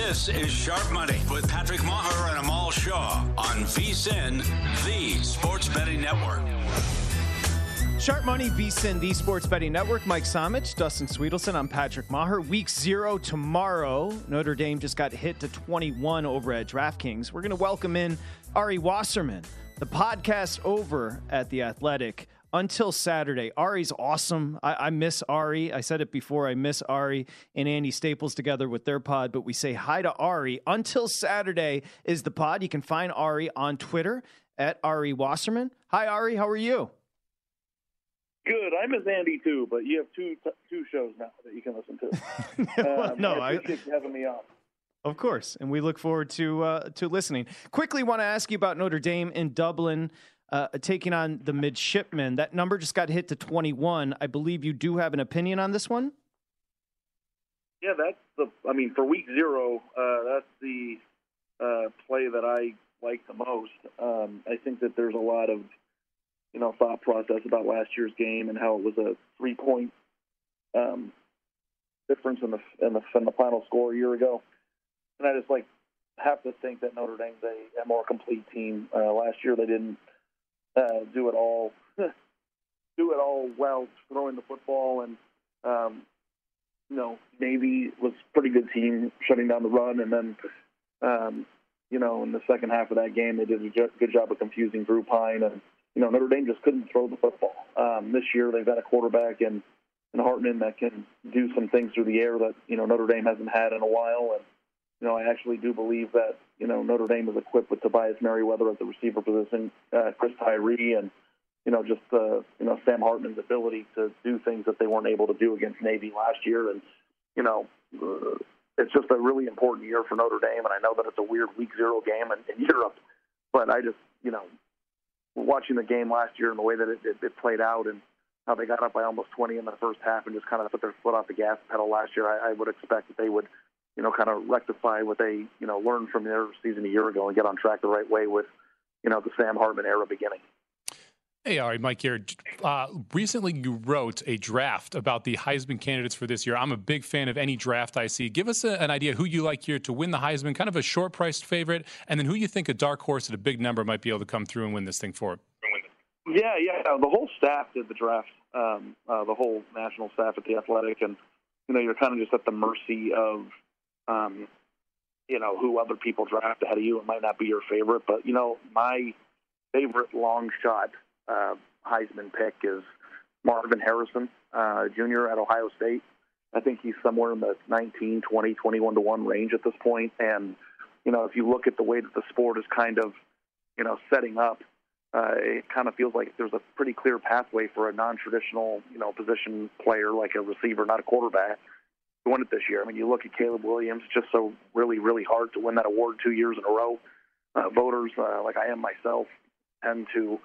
This is Sharp Money with Patrick Maher and Amal Shaw on VSiN, the Sports Betting Network. Sharp Money, VSiN, the Sports Betting Network. Mike Somich, Dustin Sweetelson. I'm Patrick Maher. Week 0 tomorrow. Notre Dame just got hit to 21 over at DraftKings. We're going to welcome in Ari Wasserman, the podcast over at The Athletic. Until Saturday. Ari's awesome. I miss Ari. I said it before. I miss Ari and Andy Staples together with their pod, but we say hi to Ari. Until Saturday is the pod. You can find Ari on Twitter at Ari Wasserman. Hi, Ari. How are you? Good. I miss Andy, too, but you have two shows now that you can listen to. I appreciate you having me on. Of course, and we look forward to listening. Quickly want to ask you about Notre Dame in Dublin. Taking on the Midshipmen. That number just got hit to 21. I believe you do have an opinion on this one? Yeah, for week 0, that's the play that I like the most. I think that there's a lot of, thought process about last year's game and how it was a 3-point difference in the final score a year ago. And I just have to think that Notre Dame's a more complete team. Last year they didn't do it all well throwing the football, and Navy was a pretty good team shutting down the run, and then in the second half of that game they did a good job of confusing Drew Pine, and Notre Dame just couldn't throw the football. This year they've got a quarterback in Hartman that can do some things through the air that Notre Dame hasn't had in a while, and I actually do believe that, Notre Dame is equipped with Tobias Merriweather at the receiver position, Chris Tyree, and, Sam Hartman's ability to do things that they weren't able to do against Navy last year. And, it's just a really important year for Notre Dame. And I know that it's a weird week 0 game in Europe, but I just, watching the game last year and the way that it played out and how they got up by almost 20 in the first half and just kind of put their foot off the gas pedal last year, I would expect that they would, kind of rectify what they, learned from their season a year ago and get on track the right way with, the Sam Hartman era beginning. Hey, Ari, Mike here. Recently you wrote a draft about the Heisman candidates for this year. I'm a big fan of any draft I see. Give us an idea who you like here to win the Heisman, kind of a short-priced favorite, and then who you think a dark horse at a big number might be able to come through and win this thing for. Yeah. The whole staff did the draft, the whole national staff at The Athletic, and, you're kind of just at the mercy of, who other people draft ahead of you. It might not be your favorite, but, my favorite long shot Heisman pick is Marvin Harrison, Jr. at Ohio State. I think he's somewhere in the 19, 20, 21-1 range at this point. And, if you look at the way that the sport is kind of, setting up, it kind of feels like there's a pretty clear pathway for a non-traditional, position player like a receiver, not a quarterback, to win it this year. I mean, you look at Caleb Williams, just so really, really hard to win that award 2 years in a row. Voters, like I am myself, tend to,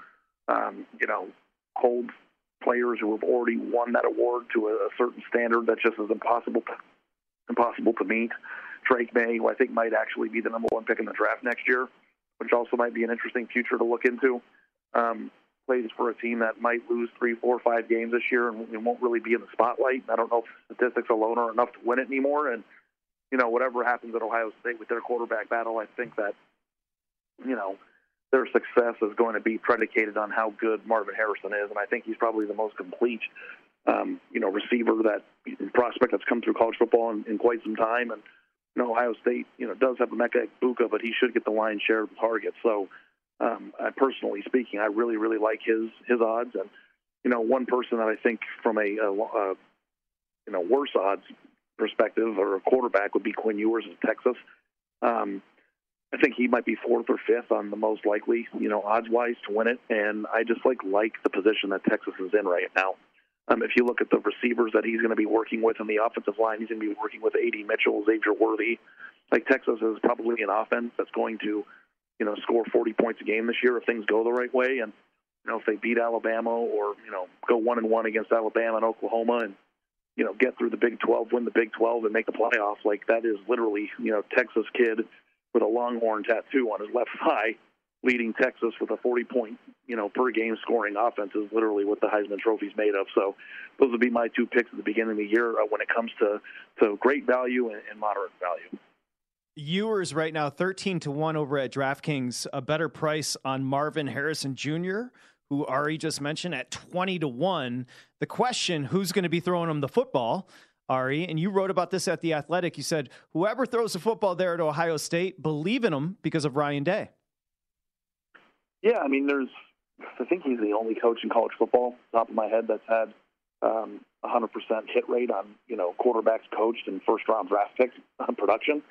hold players who have already won that award to a certain standard that just is impossible to meet. Drake May, who I think might actually be the number 1 pick in the draft next year, which also might be an interesting future to look into. Plays for a team that might lose 3, 4, 5 games this year and won't really be in the spotlight. I don't know if statistics alone are enough to win it anymore. And, whatever happens at Ohio State with their quarterback battle, I think that, their success is going to be predicated on how good Marvin Harrison is. And I think he's probably the most complete, receiver prospect that's come through college football in quite some time. And, Ohio State, does have Emeka Egbuka, but he should get the lion's share of the targets. So, personally speaking, I really, really like his odds. And, one person that I think from a worse odds perspective or a quarterback would be Quinn Ewers of Texas. I think he might be 4th or 5th on the most likely, odds-wise to win it. And I just like the position that Texas is in right now. If you look at the receivers that he's going to be working with in the offensive line, he's going to be working with A.D. Mitchell, Xavier Worthy. Texas is probably an offense that's going to, score 40 points a game this year if things go the right way. And, if they beat Alabama or, go 1-1 against Alabama and Oklahoma and, get through the Big 12, win the Big 12 and make the playoffs, that is literally, Texas kid with a Longhorn tattoo on his left thigh leading Texas with a 40-point, per game scoring offense is literally what the Heisman Trophy is made of. So those would be my 2 picks at the beginning of the year when it comes to great value and moderate value. Ewers right now 13-1 over at DraftKings. A better price on Marvin Harrison Jr., who Ari just mentioned, at 20-1. The question: who's going to be throwing him the football, Ari? And you wrote about this at The Athletic. You said whoever throws the football there at Ohio State, believe in him because of Ryan Day. Yeah, I mean, I think he's the only coach in college football, top of my head, that's had 100% hit rate on, quarterbacks coached and first-round draft picks on production.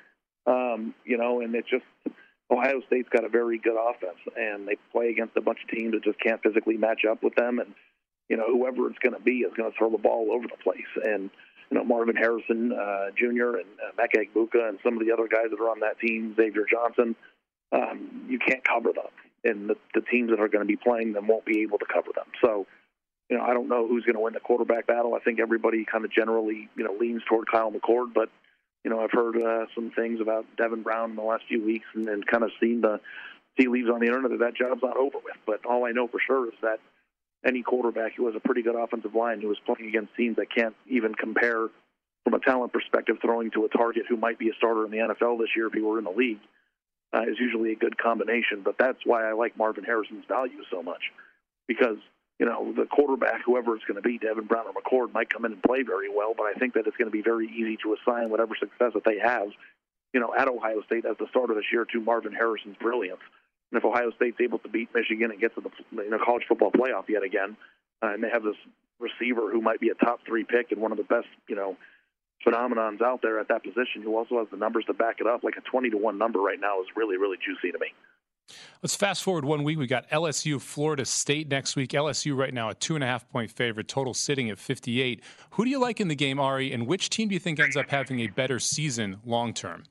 And it's just Ohio State's got a very good offense, and they play against a bunch of teams that just can't physically match up with them. And, whoever it's going to be is going to throw the ball all over the place. And, Marvin Harrison Jr. and Emeka Egbuka and some of the other guys that are on that team, Xavier Johnson, you can't cover them. And the teams that are going to be playing them won't be able to cover them. So, I don't know who's going to win the quarterback battle. I think everybody kind of generally, leans toward Kyle McCord, but I've heard some things about Devin Brown in the last few weeks and kind of seen the tea leaves on the internet that job's not over with. But all I know for sure is that any quarterback who has a pretty good offensive line who is playing against teams that can't even compare from a talent perspective throwing to a target who might be a starter in the NFL this year if he were in the league is usually a good combination. But that's why I like Marvin Harrison's value so much, because the quarterback, whoever it's going to be, Devin Brown or McCord, might come in and play very well, but I think that it's going to be very easy to assign whatever success that they have, at Ohio State as the starter this year to Marvin Harrison's brilliance. And if Ohio State's able to beat Michigan and get to the college football playoff yet again, and they have this receiver who might be a top 3 pick and one of the best, phenomenons out there at that position, who also has the numbers to back it up, like a 20-1 number right now is really, really juicy to me. Let's fast forward 1 week. We got LSU, Florida State next week. LSU right now a 2.5-point favorite, total sitting at 58. Who do you like in the game, Ari, and which team do you think ends up having a better season long term?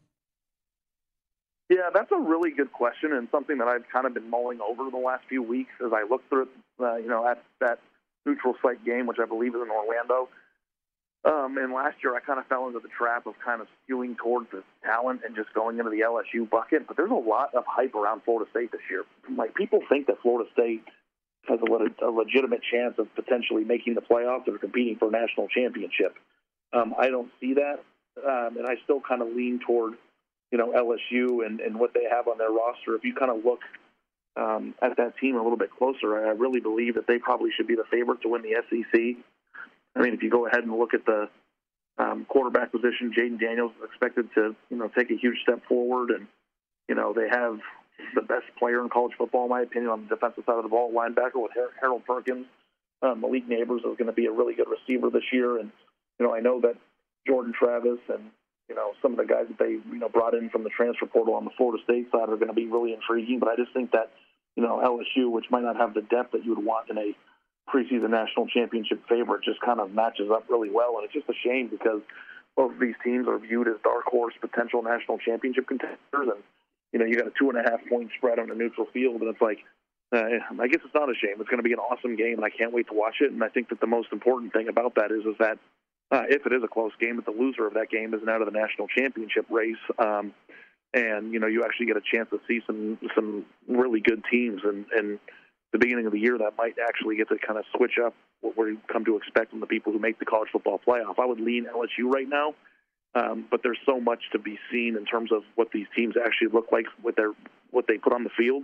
Yeah, that's a really good question, and something that I've kind of been mulling over the last few weeks as I look through, at that neutral site game, which I believe is in Orlando. And last year I kind of fell into the trap of kind of skewing towards the talent and just going into the LSU bucket. But there's a lot of hype around Florida State this year. Like, people think that Florida State has a legitimate chance of potentially making the playoffs or competing for a national championship. I don't see that, and I still kind of lean toward, LSU and what they have on their roster. If you kind of look at that team a little bit closer, I really believe that they probably should be the favorite to win the SEC. I mean, if you go ahead and look at the quarterback position, Jaden Daniels is expected to, take a huge step forward. And, they have the best player in college football, in my opinion, on the defensive side of the ball, linebacker with Harold Perkins. Malik Neighbors is going to be a really good receiver this year. And, I know that Jordan Travis and, some of the guys that they, brought in from the transfer portal on the Florida State side are going to be really intriguing. But I just think that, LSU, which might not have the depth that you would want in a preseason national championship favorite, just kind of matches up really well. And it's just a shame because both of these teams are viewed as dark horse potential national championship contenders. And, you got a 2.5-point spread on a neutral field. And it's like, I guess it's not a shame. It's going to be an awesome game, and I can't wait to watch it. And I think that the most important thing about that is that if it is a close game, that the loser of that game isn't out of the national championship race. And, you actually get a chance to see some really good teams. And the beginning of the year, that might actually get to kind of switch up what we come to expect from the people who make the college football playoff. I would lean LSU right now, but there's so much to be seen in terms of what these teams actually look like with what they put on the field,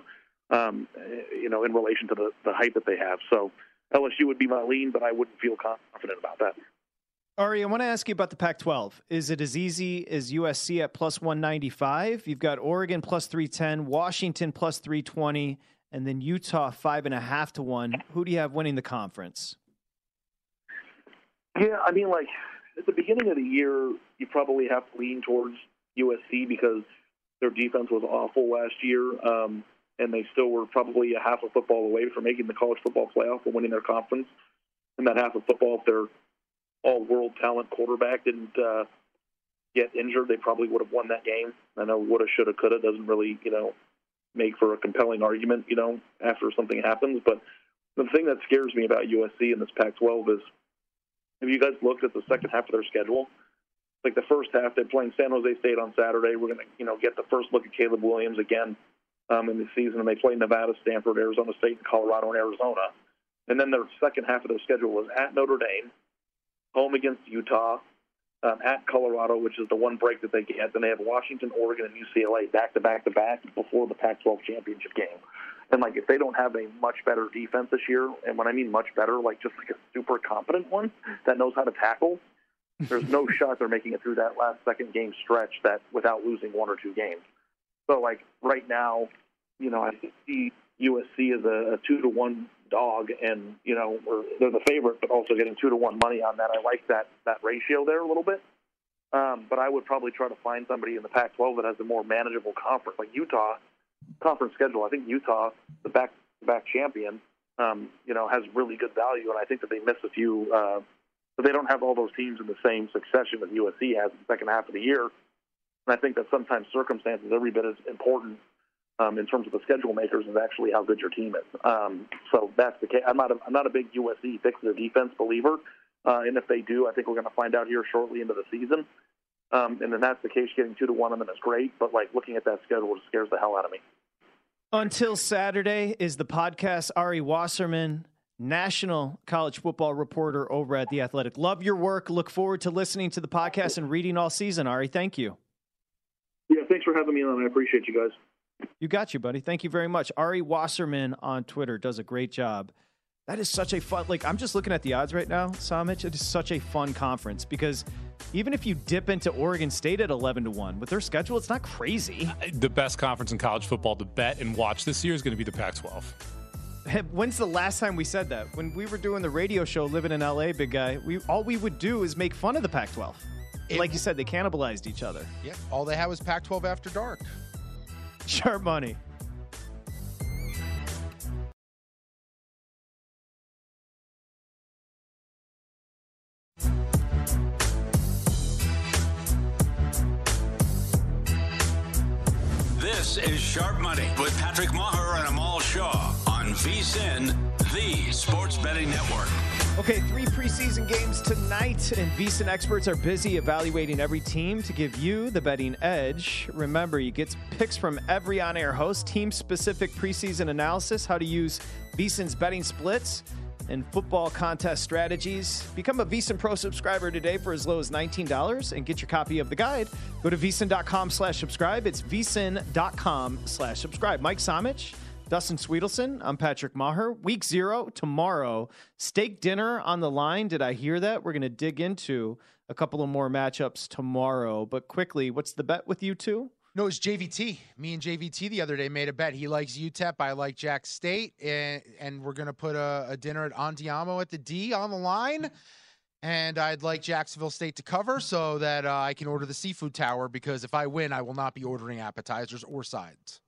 in relation to the hype that they have. So LSU would be my lean, but I wouldn't feel confident about that. Ari, I want to ask you about the Pac-12. Is it as easy as USC at plus 195? You've got Oregon plus 310, Washington plus 320, and then Utah 5.5 to 1. Who do you have winning the conference? Yeah, I mean, like, at the beginning of the year, you probably have to lean towards USC because their defense was awful last year, and they still were probably a half a football away from making the college football playoff and winning their conference. And that half of football, if their all-world talent quarterback didn't get injured, they probably would have won that game. I know woulda, shoulda, coulda doesn't really, make for a compelling argument, after something happens. But the thing that scares me about USC in this Pac-12 is, have you guys looked at the second half of their schedule? Like, the first half, they're playing San Jose State on Saturday. We're going to, get the first look at Caleb Williams again in the season. And they play Nevada, Stanford, Arizona State, Colorado, and Arizona. And then their second half of their schedule was at Notre Dame, home against Utah, at Colorado, which is the one break that they get. Then they have Washington, Oregon, and UCLA back-to-back before the Pac-12 championship game. And, like, if they don't have a much better defense this year, and when I mean much better, like just like a super competent one that knows how to tackle, there's no shot they're making it through that last second game stretch that without losing one or two games. So, like, right now, I see USC as a 2-1 dog, and, they're the favorite, but also getting 2-1 money on that. I like that ratio there a little bit. But I would probably try to find somebody in the Pac-12 that has a more manageable conference, like Utah conference schedule. I think Utah, the back-to-back champion, has really good value, and I think that they miss a few. But they don't have all those teams in the same succession that USC has in the second half of the year. And I think that sometimes circumstances every bit as important in terms of the schedule makers is actually how good your team is. So that's the case. I'm not a big USC fix their defense believer, and if they do, I think we're going to find out here shortly into the season. And then that's the case. Getting 2-1 on them is great, but like looking at that schedule just scares the hell out of me. Until Saturday is the podcast. Ari Wasserman, national college football reporter over at The Athletic. Love your work. Look forward to listening to the podcast and reading all season. Ari, thank you. Yeah, thanks for having me on. I appreciate you guys. You got you, buddy. Thank you very much. Ari Wasserman on Twitter does a great job. That is such a fun, I'm just looking at the odds right now, Samich. It is such a fun conference because even if you dip into Oregon State at 11-1 with their schedule, it's not crazy. The best conference in college football to bet and watch this year is going to be the Pac-12. When's the last time we said that? When we were doing the radio show living in LA, big guy, all we would do is make fun of the Pac-12. Like you said, they cannibalized each other. Yeah, all they had was Pac-12 After Dark. Sharp money. This is Sharp Money with Patrick Maher and Amal Shaw on VSiN, the Sports Betting Network. Okay, 3 preseason games tonight, and VSiN experts are busy evaluating every team to give you the betting edge. Remember, you get picks from every on-air host, team-specific preseason analysis, how to use VSiN's betting splits, and football contest strategies. Become a VSiN Pro subscriber today for as low as $19 and get your copy of the guide. Go to VSiN.com/subscribe. It's VSiN.com/subscribe. Mike Samich, Dustin Sweetelson, I'm Patrick Maher. Week 0 tomorrow. Steak dinner on the line. Did I hear that? We're going to dig into a couple of more matchups tomorrow. But quickly, what's the bet with you two? No, it's JVT. Me and JVT the other day made a bet. He likes UTEP. I like Jack State. And we're going to put a dinner at Andiamo at the D on the line. And I'd like Jacksonville State to cover so that I can order the seafood tower, because if I win, I will not be ordering appetizers or sides.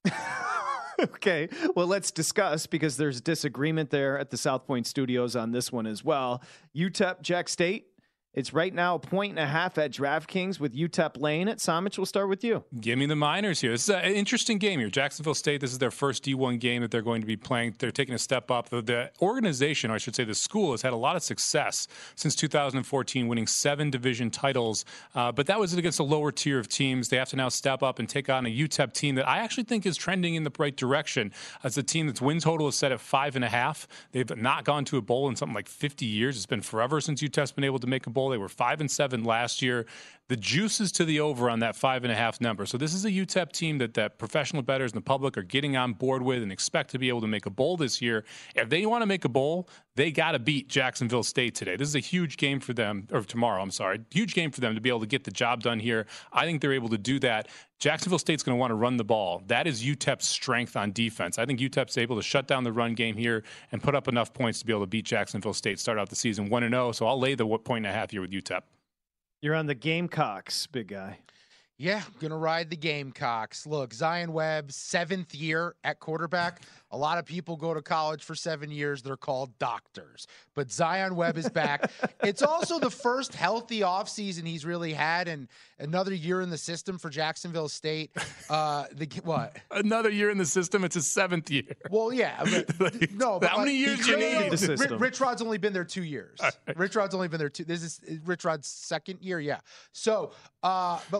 Okay, well, let's discuss, because there's disagreement there at the South Point Studios on this one as well. UTEP, Jack State. It's right now 1.5 at DraftKings with UTEP laying it. Samich, we'll start with you. Give me the Miners here. This is an interesting game here. Jacksonville State, this is their first D1 game that they're going to be playing. They're taking a step up. The organization, or I should say the school, has had a lot of success since 2014, winning 7 division titles. But that was against a lower tier of teams. They have to now step up and take on a UTEP team that I actually think is trending in the right direction. As a team that's win total is set at 5.5. They've not gone to a bowl in something like 50 years. It's been forever since UTEP's been able to make a bowl. They were 5-7 last year. The juice is to the over on that 5.5 number. So this is a UTEP team that professional bettors and the public are getting on board with and expect to be able to make a bowl this year. If they want to make a bowl, they got to beat Jacksonville State today. This is a huge game for them, or tomorrow, I'm sorry. Huge game for them to be able to get the job done here. I think they're able to do that. Jacksonville State's going to want to run the ball. That is UTEP's strength on defense. I think UTEP's able to shut down the run game here and put up enough points to be able to beat Jacksonville State, start out the season 1-0. So I'll lay the 1.5 here with UTEP. You're on the Gamecocks, big guy. Yeah, going to ride the Gamecocks. Look, Zion Webb, 7th year at quarterback. A lot of people go to college for 7 years. They're called doctors. But Zion Webb is back. It's also the first healthy offseason he's really had, and another year in the system for Jacksonville State. What? Another year in the system? It's his 7th year. Well, yeah. But, no, but how many years do you need? The system. Rich Rod's only been there 2 years. Right. Rich Rod's only been there 2. This is Rich Rod's 2nd year, yeah. So, but last season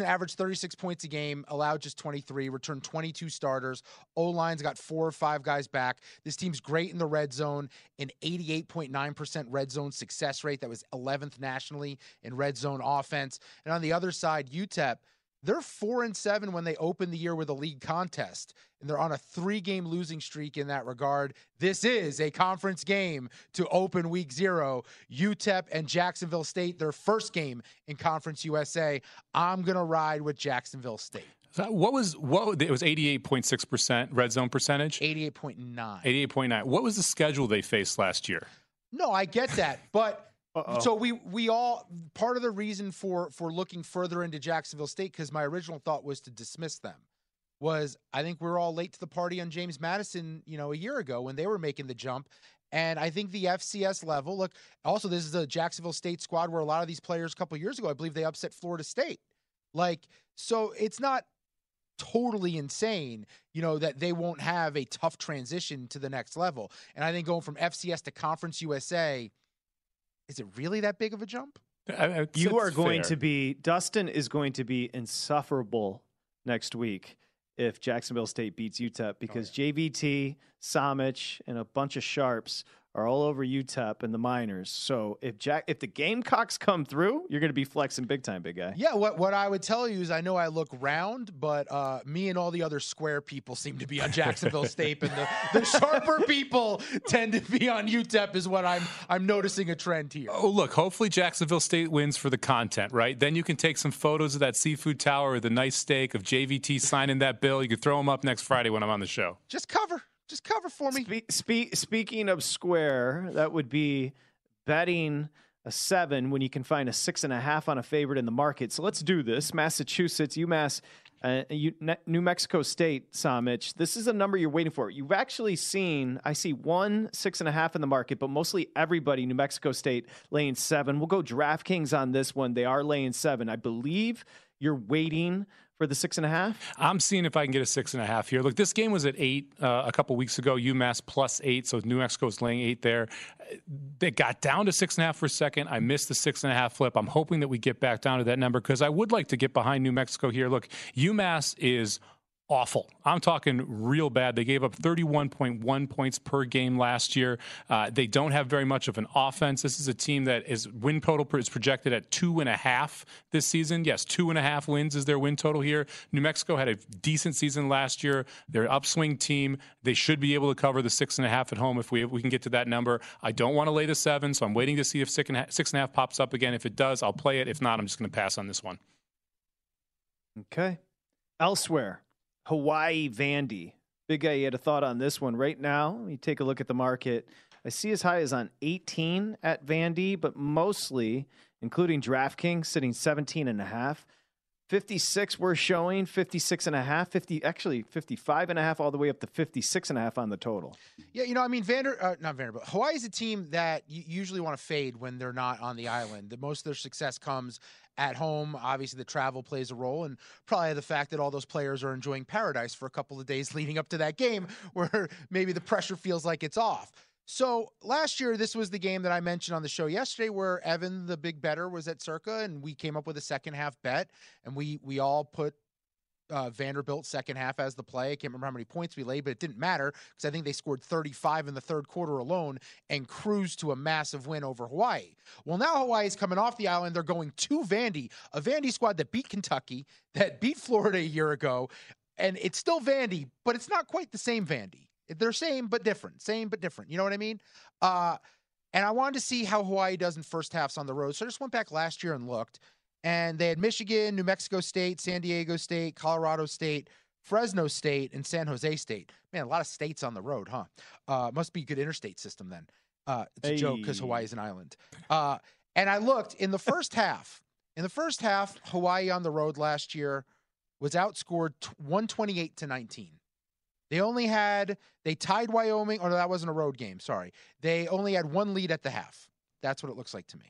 season averaged 36 points a game, allowed just 23, returned 22 starters. O-line's got 4 or 5 guys back. This team's great in the red zone, an 88.9% red zone success rate. That was 11th nationally in red zone offense. And on the other side, UTEP, they're 4-7 when they open the year with a league contest, and they're on a 3-game losing streak in that regard. This is a conference game to open week 0. UTEP and Jacksonville State, their first game in Conference USA. I'm going to ride with Jacksonville State. It was 88.6% red zone percentage? 88.9. 88.9. What was the schedule they faced last year? No, I get that, but so we all, part of the reason for looking further into Jacksonville State, because my original thought was to dismiss them, was I think we're all late to the party on James Madison, a year ago when they were making the jump. And I think the FCS level, look, also this is a Jacksonville State squad where a lot of these players a couple of years ago, I believe they upset Florida State. So it's not totally insane, that they won't have a tough transition to the next level. And I think going from FCS to Conference USA, is it really that big of a jump? You are going to be, Dustin is going to be insufferable next week if Jacksonville State beats UTEP, because JVT, Samich, and a bunch of sharps are all over UTEP and the Miners. So if the Gamecocks come through, you're going to be flexing big time, big guy. Yeah, what I would tell you is I know I look round, but me and all the other square people seem to be on Jacksonville State, and the sharper people tend to be on UTEP is what I'm noticing a trend here. Oh, look, hopefully Jacksonville State wins for the content, right? Then you can take some photos of that seafood tower or the nice steak of JVT signing that bill. You can throw them up next Friday when I'm on the show. Just cover for me. Speaking of square, that would be betting a 7 when you can find a 6.5 on a favorite in the market. So let's do this. Massachusetts, UMass, New Mexico State, Samich. This is a number you're waiting for. You've actually seen, I see 6.5 in the market, but mostly everybody, New Mexico State, laying 7. We'll go DraftKings on this one. They are laying 7. I believe you're waiting for the 6.5? I'm seeing if I can get a 6.5 here. Look, this game was at 8 a couple weeks ago. UMass +8, so New Mexico's laying 8 there. They got down to 6.5 for a second. I missed the 6.5 flip. I'm hoping that we get back down to that number because I would like to get behind New Mexico here. Look, UMass is awful. I'm talking real bad. They gave up 31.1 points per game last year. They don't have very much of an offense. This is a team that is win total is projected at 2.5 this season. Yes, 2.5 wins is their win total here. New Mexico had a decent season last year. They're an upswing team. They should be able to cover the 6.5 at home if we can get to that number. I don't want to lay the 7, so I'm waiting to see if 6.5 pops up again. If it does, I'll play it. If not, I'm just going to pass on this one. Okay. Elsewhere. Hawaii Vandy. Big guy, you had a thought on this one. Right now, you take a look at the market. I see as high as on 18 at Vandy, but mostly, including DraftKings, sitting 17.5. 56 we're showing, 56.5, 55.5, all the way up to 56.5 on the total. Yeah, Hawaii's a team that you usually want to fade when they're not on the island. Most of their success comes at home. Obviously, the travel plays a role, and probably the fact that all those players are enjoying paradise for a couple of days leading up to that game where maybe the pressure feels like it's off. So last year, this was the game that I mentioned on the show yesterday where Evan, the big bettor, was at Circa, and we came up with a second-half bet, and we all put Vanderbilt second half as the play. I can't remember how many points we laid, but it didn't matter because I think they scored 35 in the third quarter alone and cruised to a massive win over Hawaii. Well, now Hawaii's coming off the island. They're going to Vandy, a Vandy squad that beat Kentucky, that beat Florida a year ago, and it's still Vandy, but it's not quite the same Vandy. They're same but different. Same but different. You know what I mean? And I wanted to see how Hawaii does in first halves on the road. So I just went back last year and looked. And they had Michigan, New Mexico State, San Diego State, Colorado State, Fresno State, and San Jose State. Man, a lot of states on the road, huh? Must be a good interstate system then. It's a joke because Hawaii is an island. And I looked in the first half. In the first half, Hawaii on the road last year was outscored 128-19. They tied Wyoming, or no, that wasn't a road game, sorry. They only had one lead at the half. That's what it looks like to me.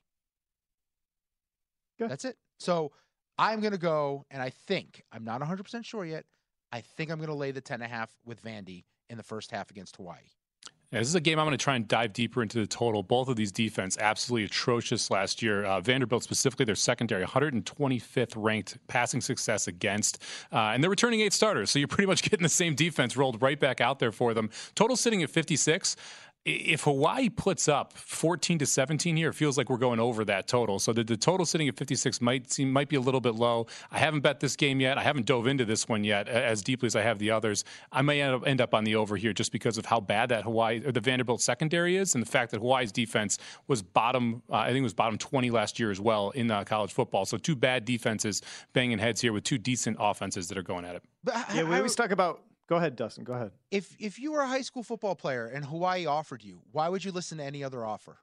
Good. That's it. So I'm going to go, and I think, I'm not 100% sure yet, I think I'm going to lay the 10.5 with Vandy in the first half against Hawaii. Yeah, this is a game I'm going to try and dive deeper into the total. Both of these defense absolutely atrocious last year. Vanderbilt specifically, their secondary, 125th ranked passing success against. And they're returning 8 starters, so you're pretty much getting the same defense rolled right back out there for them. Total sitting at 56. If Hawaii puts up 14-17 here, it feels like we're going over that total. So the total sitting at 56 might be a little bit low. I haven't bet this game yet. I haven't dove into this one yet as deeply as I have the others. I may end up on the over here just because of how bad that the Vanderbilt secondary is, and the fact that Hawaii's defense was bottom 20 last year as well in college football. So 2 bad defenses banging heads here with 2 decent offenses that are going at it. Yeah, we always talk about. Go ahead, Dustin. Go ahead. If you were a high school football player and Hawaii offered you, why would you listen to any other offer?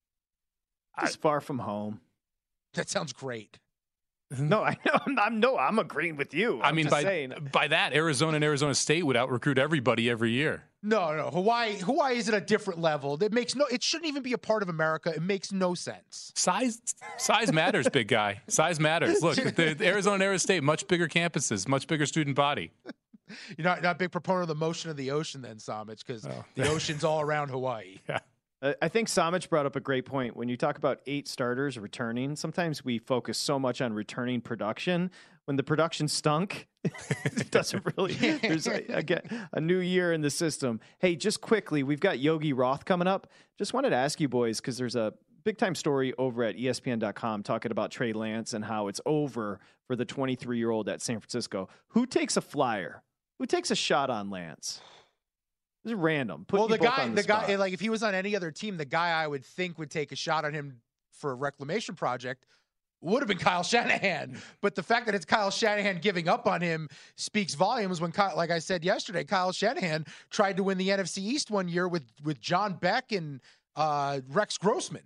It's far from home. That sounds great. No, I know. I'm agreeing with you. I mean, by that, Arizona and Arizona State would out-recruit everybody every year. No. Hawaii is at a different level. It shouldn't even be a part of America. It makes no sense. Size matters, big guy. Size matters. Look, the Arizona and Arizona State, much bigger campuses, much bigger student body. You're not a big proponent of the motion of the ocean then, Samich, because the ocean's all around Hawaii. Yeah. I think Samich brought up a great point. When you talk about 8 starters returning, sometimes we focus so much on returning production. When the production stunk, it doesn't really. There's, again, a new year in the system. Hey, just quickly, we've got Yogi Roth coming up. Just wanted to ask you boys, because there's a big-time story over at ESPN.com talking about Trey Lance and how it's over for the 23-year-old at San Francisco. Who takes a flyer? Who takes a shot on Lance? This is random. The guy, like if he was on any other team, the guy I would think would take a shot on him for a reclamation project would have been Kyle Shanahan. But the fact that it's Kyle Shanahan giving up on him speaks volumes. When, like I said yesterday, Kyle Shanahan tried to win the NFC East one year with John Beck and Rex Grossman.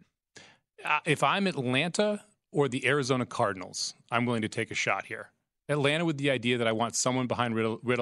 If I'm Atlanta or the Arizona Cardinals, I'm willing to take a shot here. Atlanta with the idea that I want someone behind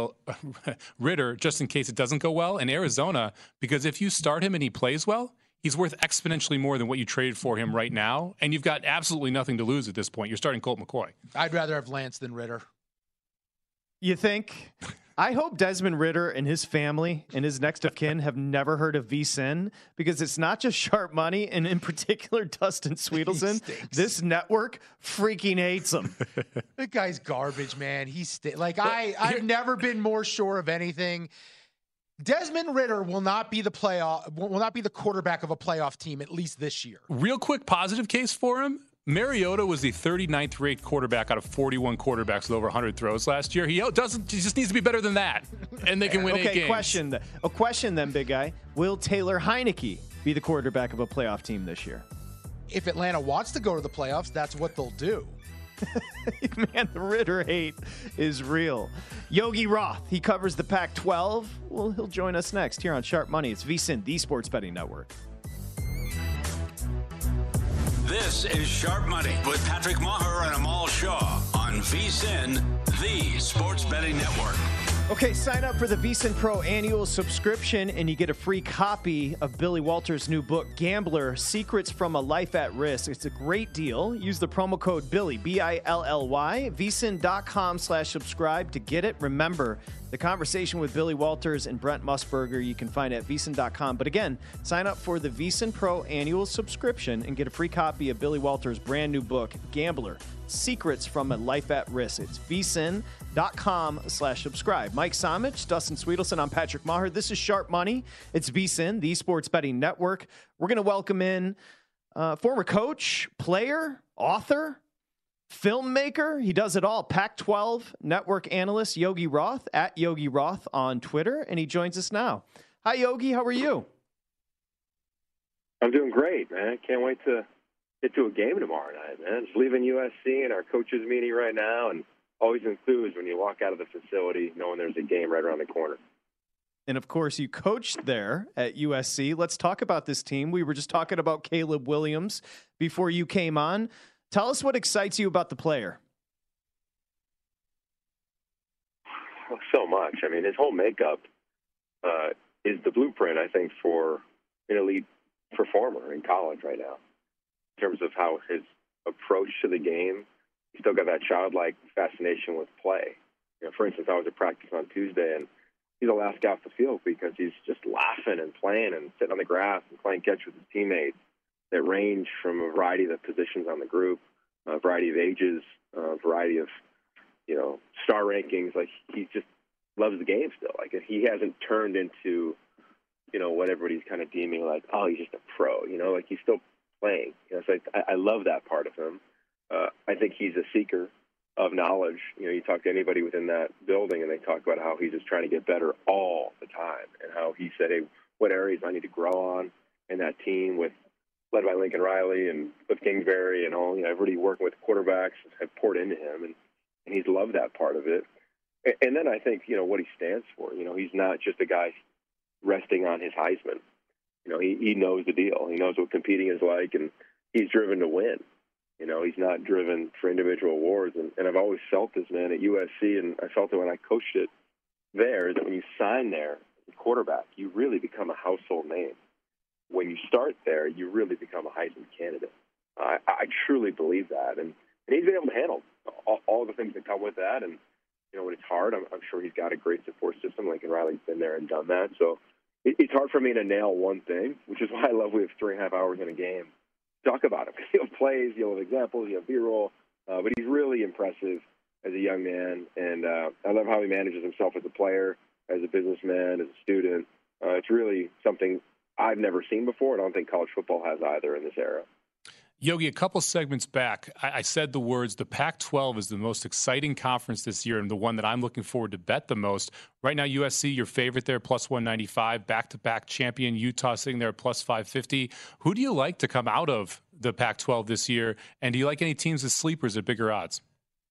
Ritter just in case it doesn't go well. And Arizona, because if you start him and he plays well, he's worth exponentially more than what you traded for him right now. And you've got absolutely nothing to lose at this point. You're starting Colt McCoy. I'd rather have Lance than Ritter. You think? I hope Desmond Ritter and his family and his next of kin have never heard of VSiN, because it's not just Sharp Money, and in particular Dustin Sweetelson. This network freaking hates him. That guy's garbage, man. I've never been more sure of anything. Desmond Ritter will not be the quarterback of a playoff team, at least this year. Real quick positive case for him. Mariota was the 39th ranked quarterback out of 41 quarterbacks with over 100 throws last year. He just needs to be better than that, and they can win 8 games. A question then, big guy. Will Taylor Heineke be the quarterback of a playoff team this year? If Atlanta wants to go to the playoffs, that's what they'll do. Man, the Ritter hate is real. Yogi Roth, he covers the Pac-12. Well, he'll join us next here on Sharp Money. It's VSiN, the Sports Betting Network. This is Sharp Money with Patrick Maher and Amal Shaw on VSiN, the Sports Betting Network. Okay, sign up for the VSiN Pro annual subscription and you get a free copy of Billy Walters' new book, Gambler, Secrets from a Life at Risk. It's a great deal. Use the promo code Billy, BILLY, VSiN.com/subscribe to get it. Remember, the conversation with Billy Walters and Brent Musburger you can find at VSiN.com. But again, sign up for the VSiN Pro annual subscription and get a free copy of Billy Walters' brand new book, Gambler, Secrets from a Life at Risk. It's VSiN.com/subscribe. Mike Samich, Dustin Sweetelson, I'm Patrick Maher. This is Sharp Money. It's VSiN, the Sports Betting Network. We're going to welcome in former coach, player, author, filmmaker. He does it all. Pac-12 network analyst Yogi Roth, at Yogi Roth on Twitter, and he joins us now. Hi, Yogi. How are you? I'm doing great, man. Can't wait to get to a game tomorrow night, man. Just leaving USC and our coaches meeting right now, and always enthused when you walk out of the facility knowing there's a game right around the corner. And, of course, you coached there at USC. Let's talk about this team. We were just talking about Caleb Williams before you came on. Tell us what excites you about the player. So much. I mean, his whole makeup is the blueprint, I think, for an elite performer in college right now. In terms of how his approach to the game, he's still got that childlike fascination with play. You know, for instance, I was at practice on Tuesday, and he's the last guy off the field because he's just laughing and playing and sitting on the grass and playing catch with his teammates that range from a variety of the positions on the group, a variety of ages, a variety of, star rankings. Like, he just loves the game still. Like, he hasn't turned into, what everybody's kind of deeming like, oh, he's just a pro, like he's still playing. So I love that part of him. I think he's a seeker of knowledge. You talk to anybody within that building and they talk about how he's just trying to get better all the time, and how he said, hey, what areas I need to grow on in that team led by Lincoln Riley and Cliff Kingsbury and all, everybody working with quarterbacks have poured into him, and he's loved that part of it. And then I think, what he stands for, he's not just a guy resting on his Heisman. He knows the deal. He knows what competing is like, and he's driven to win. He's not driven for individual awards. And I've always felt this, man, at USC, and I felt it when I coached it there, is that when you sign there as a quarterback, you really become a household name. When you start there, you really become a Heisman candidate. I truly believe that. And he's been able to handle all the things that come with that. And, when it's hard, I'm sure he's got a great support system. Lincoln Riley's been there and done that. So it's hard for me to nail one thing, which is why I love we have 3.5 hours in a game to talk about him. He'll plays, you'll have examples, you have B-roll, but he's really impressive as a young man. And I love how he manages himself as a player, as a businessman, as a student. It's really something I've never seen before, and I don't think college football has either in this era. Yogi, a couple segments back, I said the words, the Pac-12 is the most exciting conference this year and the one that I'm looking forward to bet the most. Right now, USC, your favorite there, plus 195, back-to-back champion. Utah sitting there at plus 550. Who do you like to come out of the Pac-12 this year? And do you like any teams as sleepers at bigger odds?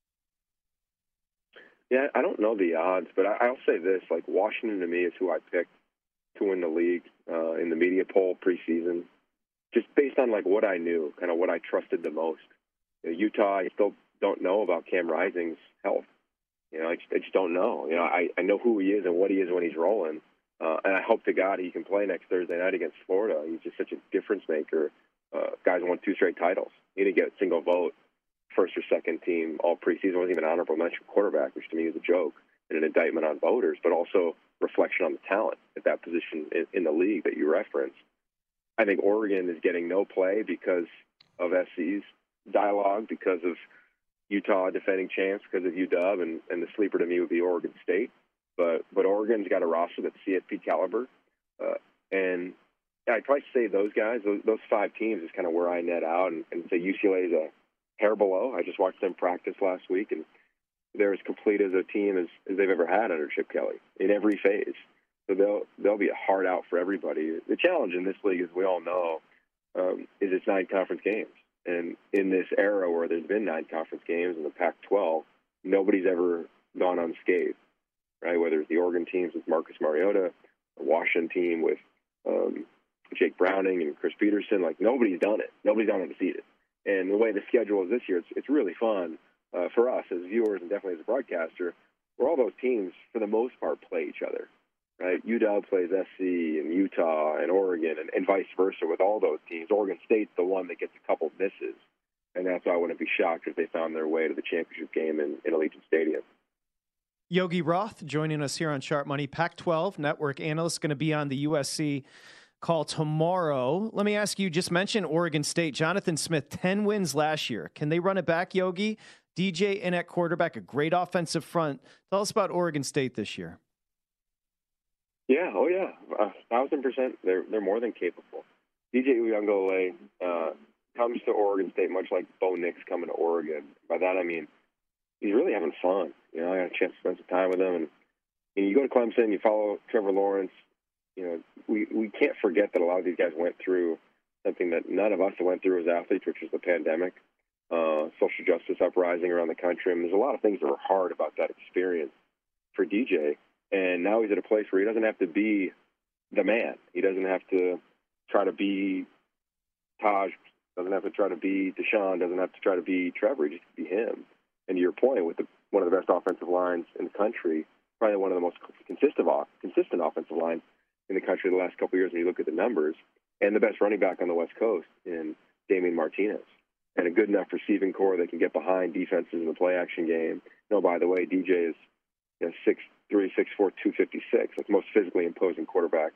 Yeah, I don't know the odds, but I'll say this. Like, Washington, to me, is who I picked to win the league in the media poll preseason, just based on like what I knew, kind of what I trusted the most. Utah, I still don't know about Cam Rising's health. I just don't know. I know who he is and what he is when he's rolling, and I hope to God he can play next Thursday night against Florida. He's just such a difference maker. Guys won 2 straight titles. He didn't get a single vote, first or second team all preseason. Wasn't even honorable mention quarterback, which to me is a joke and an indictment on voters, but also reflection on the talent at that position in the league that you referenced. I think Oregon is getting no play because of SC's dialogue, because of Utah defending champs, because of UW, and the sleeper to me would be Oregon State. But Oregon's got a roster that's CFP caliber. And I'd probably say those guys, those 5 teams is kind of where I net out and say UCLA is a hair below. I just watched them practice last week, and they're as complete as a team as they've ever had under Chip Kelly in every phase. So they'll be a hard out for everybody. The challenge in this league, as we all know, is it's 9 conference games. And in this era where there's been 9 conference games in the Pac-12, nobody's ever gone unscathed, right? Whether it's the Oregon teams with Marcus Mariota, the Washington team with Jake Browning and Chris Peterson, like nobody's done it. Nobody's gone undefeated. And the way the schedule is this year, it's really fun for us as viewers and definitely as a broadcaster, where all those teams, for the most part, play each other. Right, UW plays SC and Utah and Oregon and vice versa with all those teams. Oregon State's the one that gets a couple misses, and that's why I wouldn't be shocked if they found their way to the championship game in Allegiant Stadium. Yogi Roth joining us here on Sharp Money. Pac-12 network analyst, going to be on the USC call tomorrow. Let me ask you, just mentioned Oregon State. Jonathan Smith, 10 wins last year. Can they run it back, Yogi? DJ in at quarterback, a great offensive front. Tell us about Oregon State this year. Yeah, 1,000%. They're more than capable. DJ Uiagalelei comes to Oregon State much like Bo Nix coming to Oregon. By that I mean he's really having fun. I got a chance to spend some time with him, and you go to Clemson, you follow Trevor Lawrence. We can't forget that a lot of these guys went through something that none of us went through as athletes, which was the pandemic, social justice uprising around the country. And there's a lot of things that were hard about that experience for DJ. And now he's at a place where he doesn't have to be the man. He doesn't have to try to be Taj, doesn't have to try to be Deshaun, doesn't have to try to be Trevor. He just can be him. And to your point, with one of the best offensive lines in the country, probably one of the most consistent offensive lines in the country the last couple of years when you look at the numbers, and the best running back on the West Coast in Damian Martinez, and a good enough receiving core that can get behind defenses in the play-action game. By the way, DJ is 6'3", 6'4", 256. That's the most physically imposing quarterback,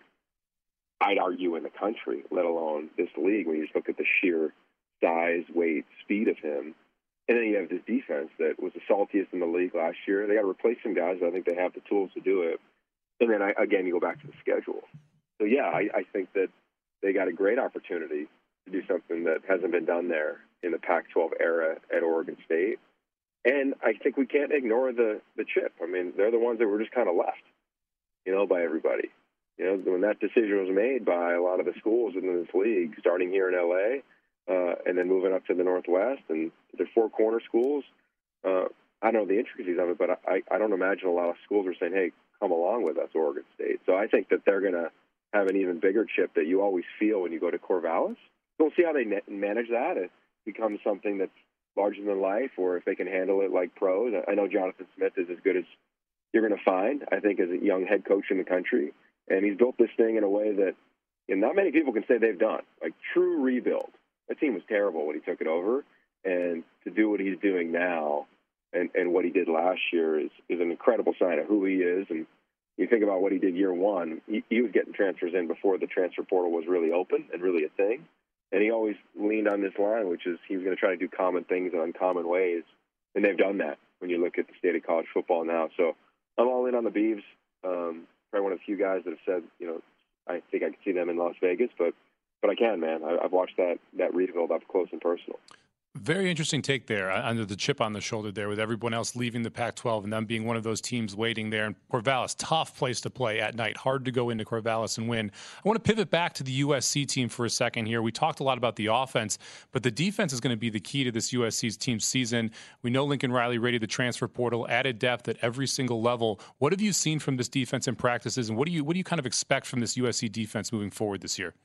I'd argue, in the country, let alone this league, when you just look at the sheer size, weight, speed of him. And then you have this defense that was the saltiest in the league last year. They got to replace some guys, but I think they have the tools to do it. And then, again, you go back to the schedule. So, yeah, I think that they got a great opportunity to do something that hasn't been done there in the Pac-12 era at Oregon State. And I think we can't ignore the chip. I mean, they're the ones that were just kind of left, by everybody. When that decision was made by a lot of the schools in this league, starting here in L.A., and then moving up to the Northwest, and they're four corner schools. I don't know the intricacies of it, but I don't imagine a lot of schools are saying, hey, come along with us, Oregon State. So I think that they're going to have an even bigger chip that you always feel when you go to Corvallis. We'll see how they manage that. It becomes something that's larger than life, or if they can handle it like pros. I know Jonathan Smith is as good as you're going to find, I think, as a young head coach in the country. And he's built this thing in a way that not many people can say they've done, like true rebuild. That team was terrible when he took it over, and to do what he's doing now and what he did last year is an incredible sign of who he is. And you think about what he did year one, he was getting transfers in before the transfer portal was really open and really a thing. And he always leaned on this line, which is he was going to try to do common things in uncommon ways. And they've done that when you look at the state of college football now. So I'm all in on the Beavs. Probably one of the few guys that have said, I think I could see them in Las Vegas, but I can, man. I've watched that rebuild up close and personal. Very interesting take there, under the chip on the shoulder there, with everyone else leaving the Pac-12 and them being one of those teams waiting there. And Corvallis, tough place to play at night. Hard to go into Corvallis and win. I want to pivot back to the USC team for a second here. We talked a lot about the offense, but the defense is going to be the key to this USC's team season. We know Lincoln Riley raided the transfer portal, added depth at every single level. What have you seen from this defense in practices, and what do you kind of expect from this USC defense moving forward this year?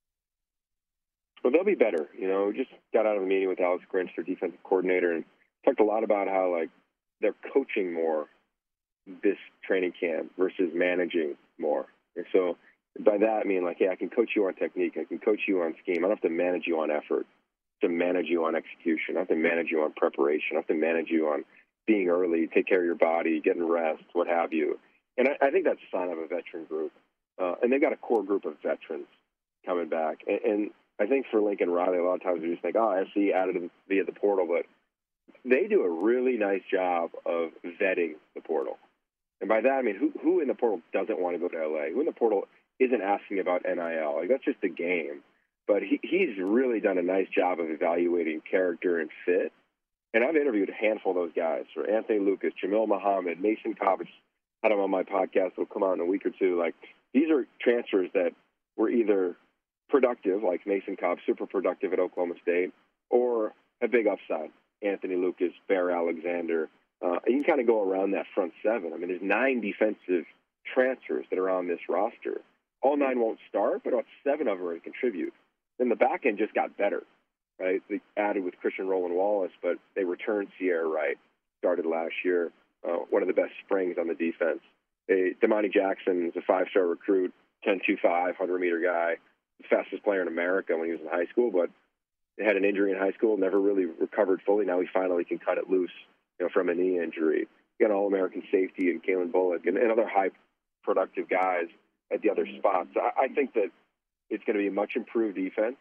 Well, they'll be better. We just got out of a meeting with Alex Grinch, their defensive coordinator, and talked a lot about how, they're coaching more this training camp versus managing more. And so by that, I mean, hey, I can coach you on technique. I can coach you on scheme. I don't have to manage you on effort, to manage you on execution. I have to manage you on preparation. I have to manage you on being early, take care of your body, getting rest, what have you. And I think that's a sign of a veteran group. And they've got a core group of veterans coming back. And I think for Lincoln Riley, a lot of times we just think, SC added him via the portal, but they do a really nice job of vetting the portal. And by that, I mean, who in the portal doesn't want to go to L.A.? Who in the portal isn't asking about NIL? That's just the game. But he's really done a nice job of evaluating character and fit. And I've interviewed a handful of those guys, for Anthony Lucas, Jamil Muhammad, Mason Cobb. Had him on my podcast. It'll come out in a week or two. These are transfers that were either productive, like Mason Cobb, super productive at Oklahoma State, or a big upside. Anthony Lucas, Bear Alexander. You can kind of go around that front seven. I mean, there's 9 defensive transfers that are on this roster. All 9 won't start, but about 7 of them are to contribute. Then the back end just got better, right? They added with Christian Roland Wallace, but they returned Sierra Wright, started last year, one of the best springs on the defense. Damani Jackson is a 5-star recruit, 10.25, 100-meter guy. Fastest player in America when he was in high school, but he had an injury in high school, never really recovered fully. Now he finally can cut it loose, from a knee injury. You got an All-American safety and Kalen Bullock and other high productive guys at the other spots. So I think that it's going to be a much improved defense.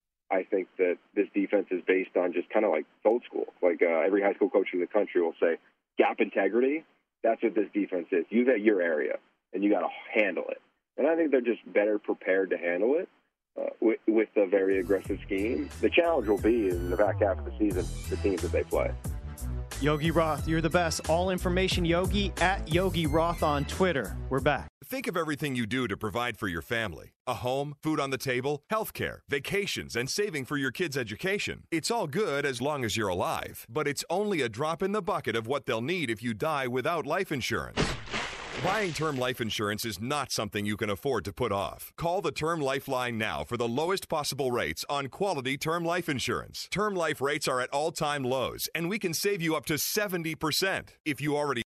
I think that this defense is based on just kind of like old school. Every high school coach in the country will say, gap integrity. That's what this defense is. You've at your area, and you got to handle it. And I think they're just better prepared to handle it. With a very aggressive scheme. The challenge will be in the back half of the season, the teams that they play. Yogi Roth, you're the best. All information Yogi at Yogi Roth on Twitter. We're back. Think of everything you do to provide for your family. A home, food on the table, healthcare, vacations, and saving for your kids' education. It's all good as long as you're alive, but it's only a drop in the bucket of what they'll need if you die without life insurance. Buying term life insurance is not something you can afford to put off. Call the Term Lifeline now for the lowest possible rates on quality term life insurance. Term life rates are at all-time lows, and we can save you up to 70% if you already.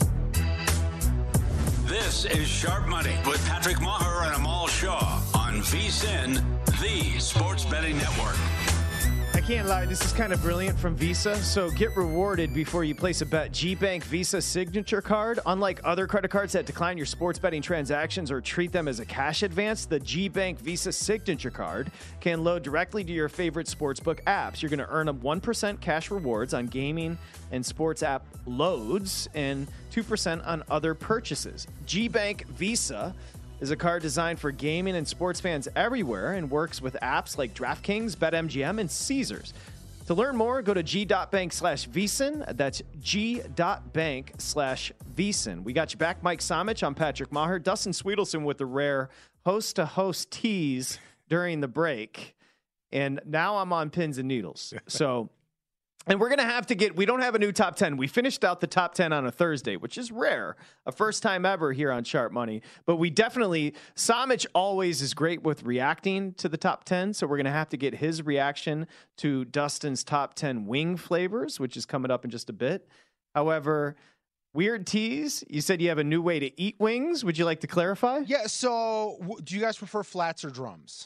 This is Sharp Money with Patrick Maher and Amal Shaw on VSiN, the Sports Betting Network. I can't lie, this is kind of brilliant from Visa. So get rewarded before you place a bet. GBank Visa Signature Card. Unlike other credit cards that decline your sports betting transactions or treat them as a cash advance, the GBank Visa Signature Card can load directly to your favorite sportsbook apps. You're going to earn a 1% cash rewards on gaming and sports app loads and 2% on other purchases. GBank Visa is a card designed for gaming and sports fans everywhere and works with apps like DraftKings, BetMGM, and Caesars. To learn more, go to g.bank/VSiN. That's g.bank/VSiN. We got you back. Mike Somich. I'm Patrick Maher. Dustin Sweetelson with the rare host-to-host tease during the break. And now I'm on pins and needles. And we're going to have to we don't have a new top 10. We finished out the top 10 on a Thursday, which is rare, a first time ever here on Sharp Money. But we definitely, Somich always is great with reacting to the top 10. So we're going to have to get his reaction to Dustin's top 10 wing flavors, which is coming up in just a bit. However, weird tease, you said you have a new way to eat wings. Would you like to clarify? Yeah, so do you guys prefer flats or drums?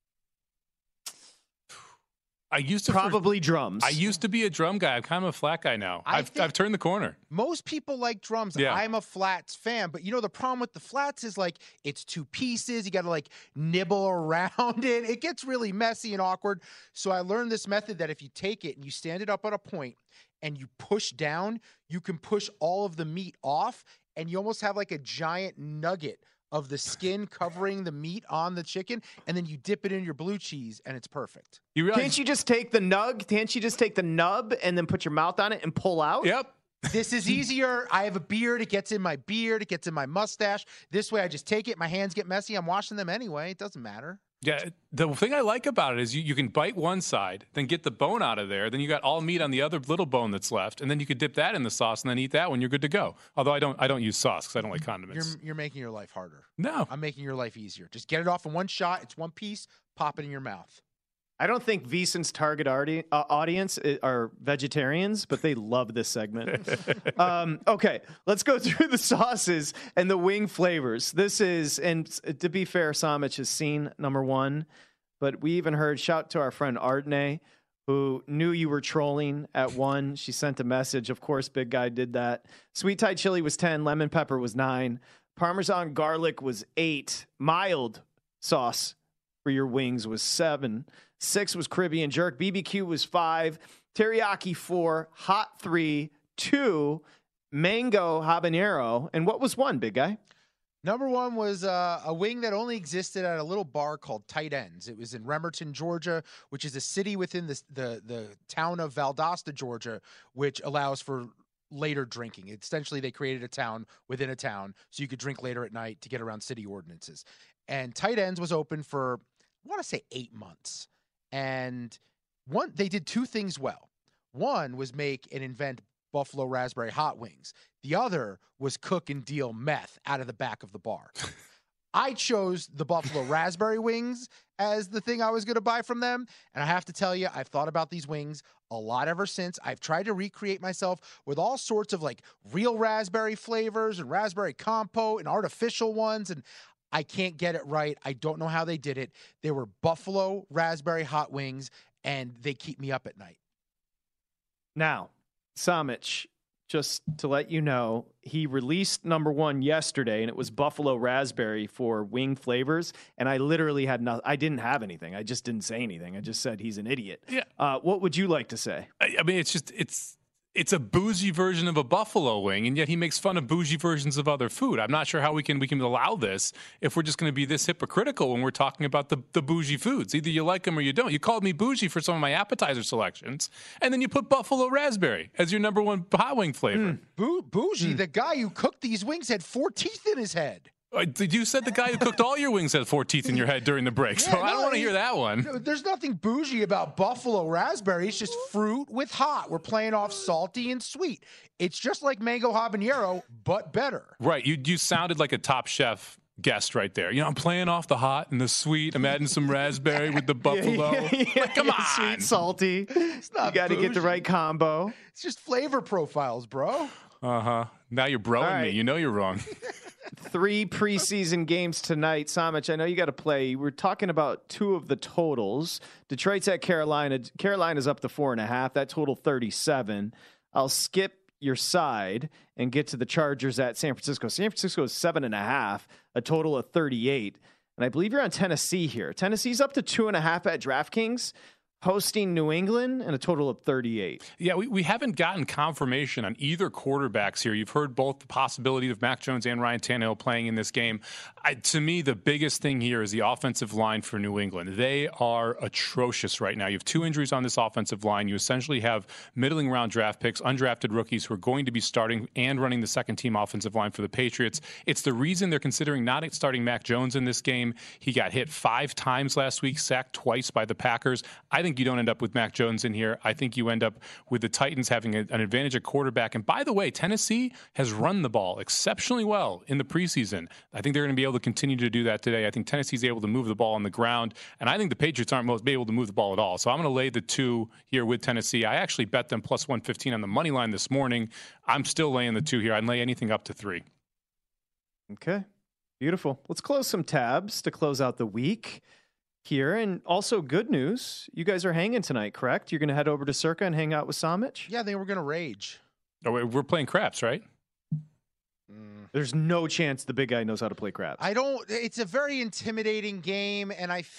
I used to probably drums. I used to be a drum guy. I'm kind of a flat guy now. I've turned the corner. Most people like drums. Yeah. I'm a flats fan, but the problem with the flats is like it's two pieces. You got to like nibble around it. It gets really messy and awkward. So I learned this method that if you take it and you stand it up on a point and you push down, you can push all of the meat off and you almost have like a giant nugget of the skin covering the meat on the chicken, and then you dip it in your blue cheese, and it's perfect. Can't you just take the nub? Can't you just take the nub and then put your mouth on it and pull out? Yep. This is easier. I have a beard. It gets in my beard. It gets in my mustache. This way, I just take it. My hands get messy. I'm washing them anyway. It doesn't matter. Yeah, the thing I like about it is you can bite one side, then get the bone out of there, then you got all meat on the other little bone that's left, and then you could dip that in the sauce and then eat that when you're good to go. Although I don't use sauce because I don't like condiments. You're making your life harder. No. I'm making your life easier. Just get it off in one shot. It's one piece. Pop it in your mouth. I don't think VSiN's target audience are vegetarians, but they love this segment. Okay, let's go through the sauces and the wing flavors. This is, and to be fair, Somich has seen number one, but we even heard, shout to our friend Artne, who knew you were trolling at 1. She sent a message. Of course, Big Guy did that. Sweet Thai chili was 10. Lemon pepper was 9. Parmesan garlic was 8. Mild sauce for your wings was 7. 6 was Caribbean jerk. BBQ was 5. Teriyaki 4. Hot 3. 2. Mango habanero. And what was 1, Big Guy? Number 1 was a wing that only existed at a little bar called Tight Ends. It was in Remerton, Georgia, which is a city within the town of Valdosta, Georgia, which allows for later drinking. Essentially, they created a town within a town so you could drink later at night to get around city ordinances. And Tight Ends was open for, I want to say, 8 months. And they did 2 things well. One was make and invent Buffalo Raspberry hot wings. The other was cook and deal meth out of the back of the bar. I chose the Buffalo Raspberry wings as the thing I was going to buy from them. And I have to tell you, I've thought about these wings a lot ever since. I've tried to recreate myself with all sorts of like real raspberry flavors and raspberry compote and artificial ones. And I can't get it right. I don't know how they did it. They were Buffalo Raspberry hot wings, and they keep me up at night. Now, Somich, just to let you know, he released number 1 yesterday, and it was Buffalo Raspberry for wing flavors. And I literally had nothing. I didn't have anything. I just didn't say anything. I just said he's an idiot. Yeah. What would you like to say? I mean, it's a bougie version of a buffalo wing, and yet he makes fun of bougie versions of other food. I'm not sure how we can allow this if we're just going to be this hypocritical when we're talking about the bougie foods. Either you like them or you don't. You called me bougie for some of my appetizer selections, and then you put Buffalo Raspberry as your number 1 hot wing flavor. Bougie? The guy who cooked these wings had 4 teeth in his head. You said the guy who cooked all your wings had 4 teeth in your head during the break, so I don't want to hear that one. There's nothing bougie about Buffalo Raspberry. It's just fruit with hot. We're playing off salty and sweet. It's just like mango habanero, but better. Right. You sounded like a Top Chef guest right there. I'm playing off the hot and the sweet. I'm adding some raspberry with the buffalo. Like, come on. Sweet, salty. It's not You got to get the right combo. It's just flavor profiles, bro. Uh-huh. Now you're broing me. You know you're wrong. 3 preseason games tonight. Samich, I know you got to play. We're talking about 2 of the totals. Detroit's at Carolina. Carolina's up to 4.5. That total 37. I'll skip your side and get to the Chargers at San Francisco. San Francisco is 7.5, a total of 38. And I believe you're on Tennessee here. Tennessee's up to 2.5 at DraftKings, hosting New England, and a total of 38. Yeah, we haven't gotten confirmation on either quarterbacks here. You've heard both the possibility of Mac Jones and Ryan Tannehill playing in this game. To me, the biggest thing here is the offensive line for New England. They are atrocious right now. You have 2 injuries on this offensive line. You essentially have middling round draft picks, undrafted rookies who are going to be starting and running the second-team offensive line for the Patriots. It's the reason they're considering not starting Mac Jones in this game. He got hit 5 times last week, sacked twice by the Packers. I think you don't end up with Mac Jones in here. I think you end up with the Titans having an advantage at quarterback. And by the way, Tennessee has run the ball exceptionally well in the preseason. I think they're going to be able to continue to do that today. I think Tennessee's able to move the ball on the ground, and I think the Patriots aren't most able to move the ball at all. So I'm going to lay the 2 here with Tennessee. I actually bet them plus 115 on the money line this morning. I'm still laying the 2 here. I'd lay anything up to 3. Okay, beautiful. Let's close some tabs to close out the week here. And also good news, you guys are hanging tonight, correct? You're going to head over to Circa and hang out with Samich? Yeah, they were going to rage. Oh, we're playing craps, right? There's no chance the big guy knows how to play craps. It's a very intimidating game, and I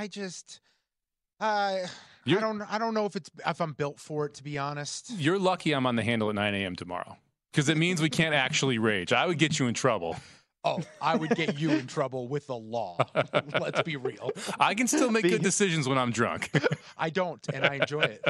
don't know if I'm built for it, to be honest. You're lucky I'm on the handle at 9 a.m. tomorrow, because it means we can't actually rage. I would get you in trouble. Oh, I would get you in trouble with the law. Let's be real. I can still make good decisions when I'm drunk. I don't, and I enjoy it.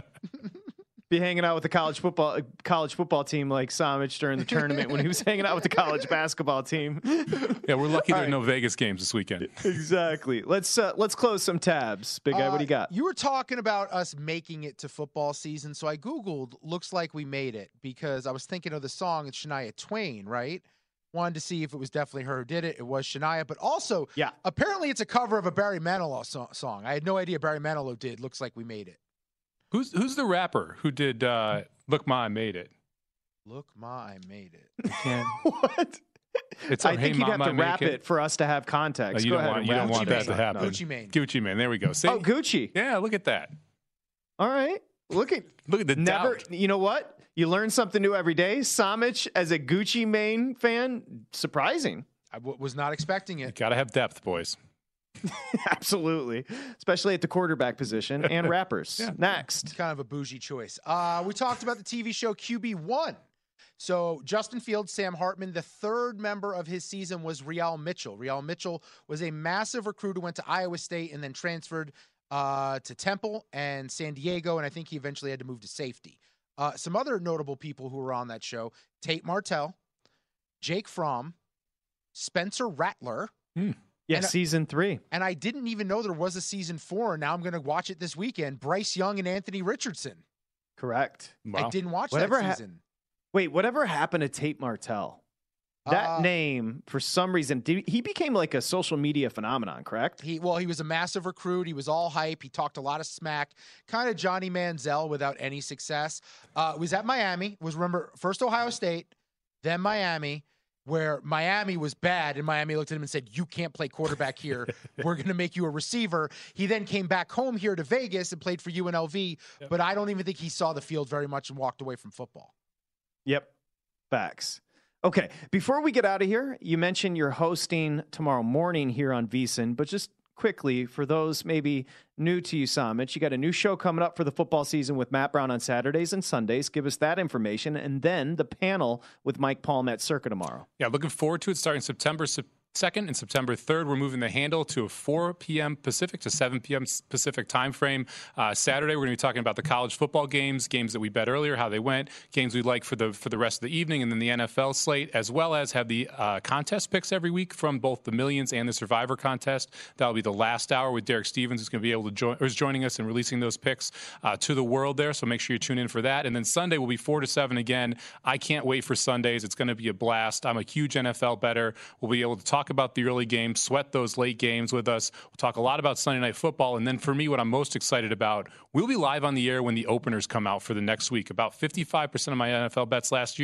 Be hanging out with the college football team like Samich during the tournament when he was hanging out with the college basketball team. Yeah, we're lucky there are no Vegas games this weekend. Exactly. Let's close some tabs. Big guy, what do you got? You were talking about us making it to football season, so I Googled "Looks Like We Made It" because I was thinking of the song. It's Shania Twain, right? Wanted to see if it was definitely her who did it. It was Shania, but also, apparently it's a cover of a Barry Manilow song. I had no idea Barry Manilow did "Looks Like We Made It." Who's the rapper who did "Look Ma, I Made It"? Look Ma, I made it. What? It's I think you'd have to rap it for us to have context. You don't want that to happen. Gucci Mane. Gucci Mane. There we go. See? Oh, Gucci. Yeah, look at that. All right. Look at the doubt. You know what? You learn something new every day. Samich, as a Gucci Mane fan, surprising. I was not expecting it. You got to have depth, boys. Absolutely. Especially at the quarterback position and rappers. Yeah. Next. Kind of a bougie choice. We talked about the TV show QB1. So Justin Fields, Sam Hartman, the 3rd member of his season was Real Mitchell. Real Mitchell was a massive recruit who went to Iowa State and then transferred to Temple and San Diego, and I think he eventually had to move to safety. Some other notable people who were on that show: Tate Martell, Jake Fromm, Spencer Rattler. Yeah, season 3. And I didn't even know there was a season 4. Now I'm going to watch it this weekend. Bryce Young and Anthony Richardson. Correct. Wow. I didn't watch that season. Wait, whatever happened to Tate Martell? That name, for some reason, he became like a social media phenomenon, correct? He was a massive recruit. He was all hype. He talked a lot of smack, kind of Johnny Manziel without any success. Was at Miami. Remember, first Ohio State, then Miami, where Miami was bad, and Miami looked at him and said, "You can't play quarterback here. We're going to make you a receiver." He then came back home here to Vegas and played for UNLV, but I don't even think he saw the field very much and walked away from football. Yep. Facts. Okay, before we get out of here, you mentioned you're hosting tomorrow morning here on VSiN, but just quickly, for those maybe new to you, Samich, you got a new show coming up for the football season with Matt Brown on Saturdays and Sundays. Give us that information, and then the panel with Mike Palm at Circa tomorrow. Yeah, looking forward to it, starting September 2nd and September 3rd. We're moving the handle to a 4 p.m. Pacific to 7 p.m. Pacific time frame. Saturday, we're going to be talking about the college football games that we bet earlier, how they went, games we like for the rest of the evening, and then the NFL slate, as well as have the contest picks every week from both the Millions and the Survivor contest. That'll be the last hour with Derek Stevens, who's going to be able to is joining us and releasing those picks to the world there. So make sure you tune in for that. And then Sunday will be 4 to 7 again. I can't wait for Sundays. It's going to be a blast. I'm a huge NFL bettor. We'll be able to talk about the early games, sweat those late games with us. We'll talk a lot about Sunday Night Football. And then for me, what I'm most excited about, we'll be live on the air when the openers come out for the next week. About 55% of my NFL bets last year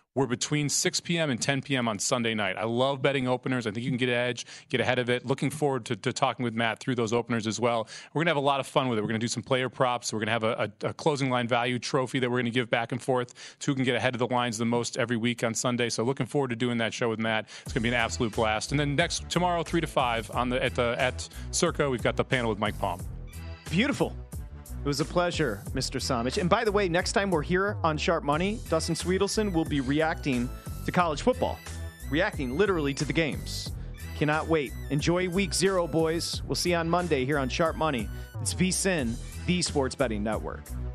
We're between 6 p.m. and 10 p.m. on Sunday night. I love betting openers. I think you can get an edge, get ahead of it. Looking forward to talking with Matt through those openers as well. We're going to have a lot of fun with it. We're going to do some player props. We're going to have a closing line value trophy that we're going to give back and forth to who can get ahead of the lines the most every week on Sunday. So looking forward to doing that show with Matt. It's going to be an absolute blast. And then tomorrow, 3 to 5 at Circa, we've got the panel with Mike Palm. Beautiful. It was a pleasure, Mr. Samich. And by the way, next time we're here on Sharp Money, Dustin Sweetelson will be reacting to college football. Reacting literally to the games. Cannot wait. Enjoy week 0, boys. We'll see you on Monday here on Sharp Money. It's VSiN, the Sports Betting Network.